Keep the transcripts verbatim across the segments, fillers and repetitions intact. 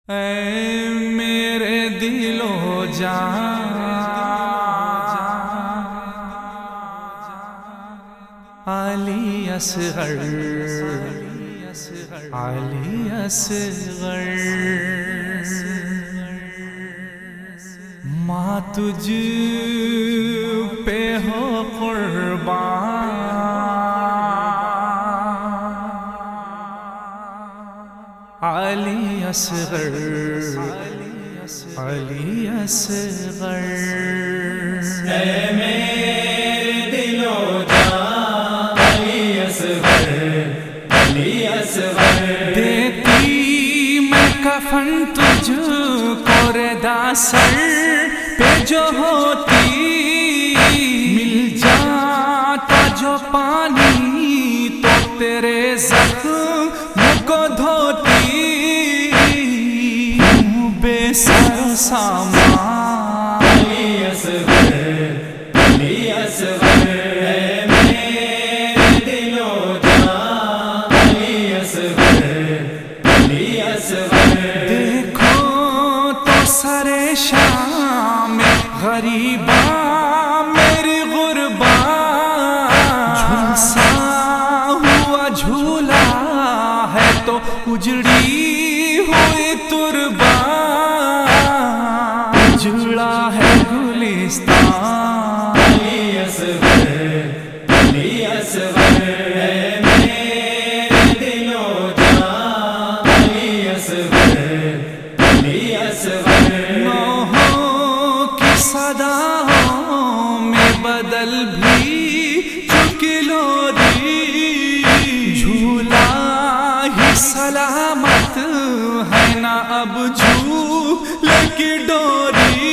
اے میرے دل و جان علی اصغر علی اصغر ماں تجھ پہ ہو قربان علی اصغر علی اصغر اے میرے دل و جان علی اصغر علی اصغر دیتی میں کفن تجھ کو ردا سر پہ جو ہوتی مل جاتا جو پانی تو تیرے زخم کو دھوتی بے سر سامان علی اصغر علی اصغر اے میرے دل و جان علی اصغر علی اصغر دیکھو تو سر شام غریبا میری غربا جھلسا ہوا جھولا ہے تو اجڑی ہوئی تربا اجڑا ہے گلستان علی اصغر علی اصغر اے میرے دل و جان علی اصغر علی اصغر نوحوں کی صداؤں میں بدل بھی چکی لوری جھولا ہی سلامت ہے نا اب جھولے کی ڈوری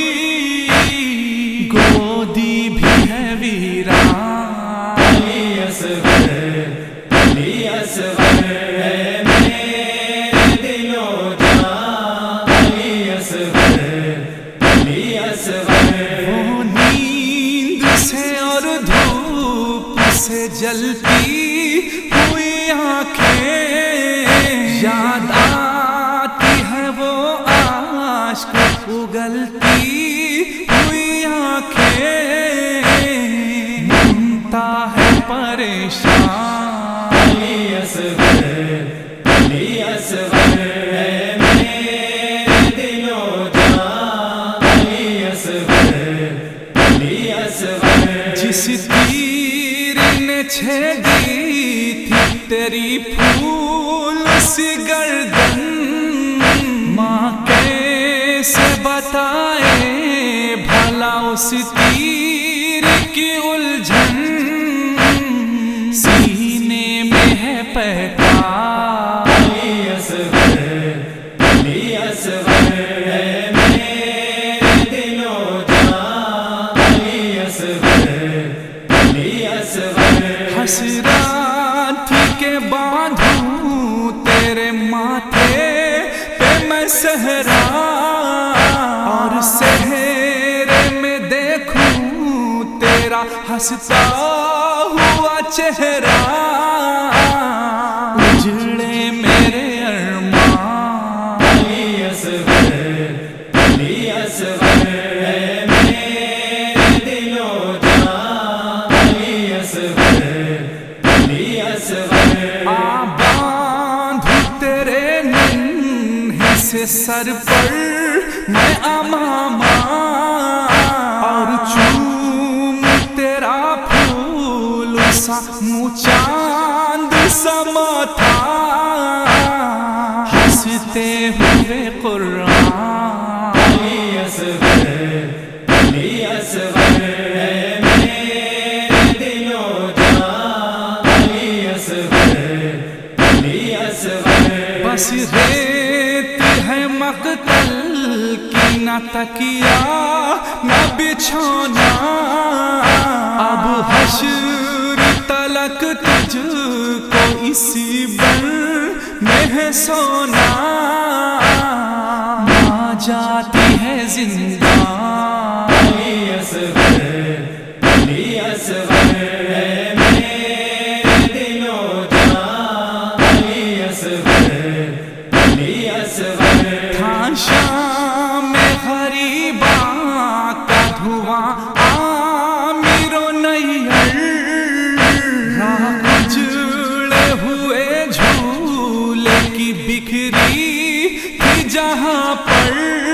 گودی بھی ہے ویران علی اصغر علی اصغر اے میرے دل و جان علی اصغر علی اصغر وہ نیند سے اور دھوپ سے جلتی ہوئی آنکھیں یاد آتی ہے وہ عاشق اگلتی ہوئی آنکھیں منتا ہے پریشان علی اصغر علی اصغر اے میرے دل و جان علی اصغر علی اصغر جس تیر نے چھیدی تھی تیری پھول سی گردن ماں کیسے بتائے بھلا اس تیر کی الجھن سینے میں ہے پیکار علی اصغر علی اصغر اے میرے دل و جان علی اصغر علی اصغر حسرات کے باندھوں تیرے ماتھے پہ میں صحرا اور صحرے میں دیکھوں تیرا ہنستا ہوا چہرہ اجڑے میرے ارمان علی اصغر علی اصغر اے میرے دل و جان علی اصغر علی اصغر آباندھ تیرے ننھے سے سر پر میں اماما اور چوم تیرا پھول سا منہ چاند سا ماتھا ہنستے ہوئے قرآن علی اصغر علی اصغر اے میرے دل و جان علی اصغر علی اصغر بس ریت ہے مقتل کی نہ تکیا نہ بچھونا اب حشر تلک تجھ کو اسی بر میں ہے سونا ماں جاتی ہے زندان علی اصغر علی اصغر اے میرے دل و جان علی اصغر علی اصغر تھا جہاں پر